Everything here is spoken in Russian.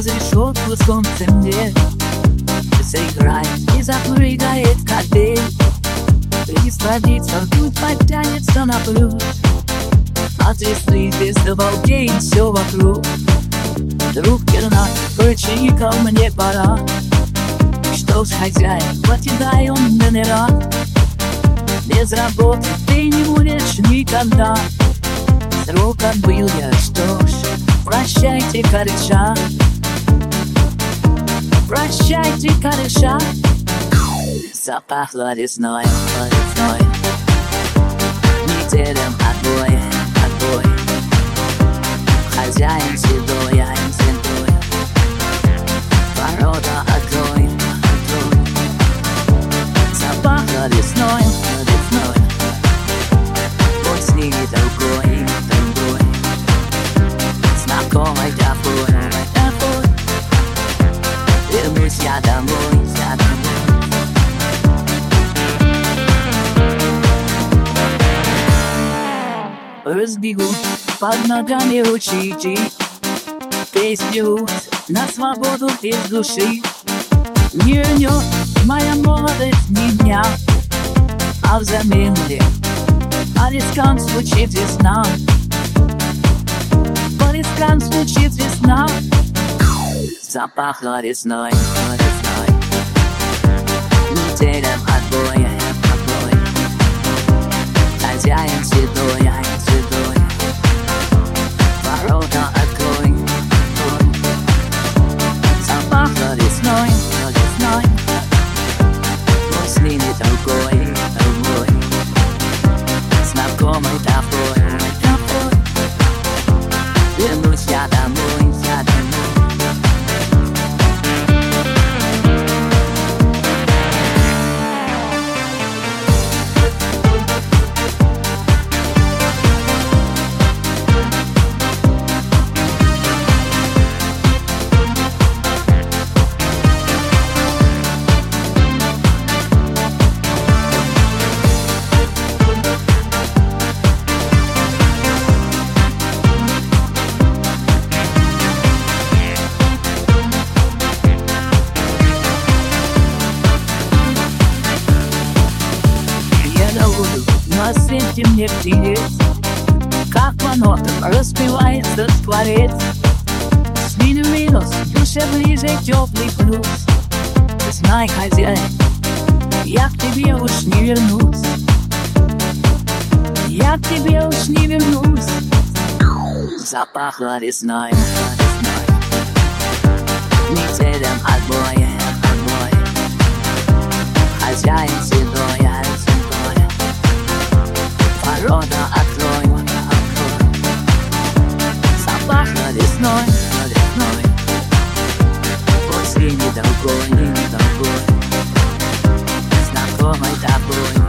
сквозь решетку солнцем день заиграет и запрыгает капель. Присладится, тут подтянется на плюс. От весны без волдей все вокруг. Друг пернат, прочи ко мне пора. Что ж, хозяин, покидай он номера. Без работы ты не будешь никогда. Срок отбыл я, что ж, прощайте, кореша. Прощайте, кореша. Запахло весной, весной. Неделям отбой, отбой. Хозяин седой, седой. Ворота открой, открой. Запахло весной, весной. Вот с ними другой, другой. Знакомый тобой, тобой. Вернусь я домой, я домой. Разбегут под ногами ручейки, песню на свободу без души. Не вернет моя молодость ни дня, а взамен мне по рискам звучит весна. По рискам звучит весна. Запахло весной, весной. Неделям отбой, отбой. Хозяин седой, седой. Ворота открой, открой. Запахло весной, весной. Вот с ними другой, другой. Знакомый тобой, тобой. Вернусь я домой, я домой. На свете мне птиц, как по нотам распевается скворец. С минус, душе ближе теплый плюс. Знай, хозяин, я к тебе уж не вернусь. Я к тебе уж не вернусь. Запахло весной, весной. Неделям отбой, отбой. Хозяин седой, седой. Ворота открой, открой. Запахло весной, весной. Вот с ними другой, другой. Знакомый тобой.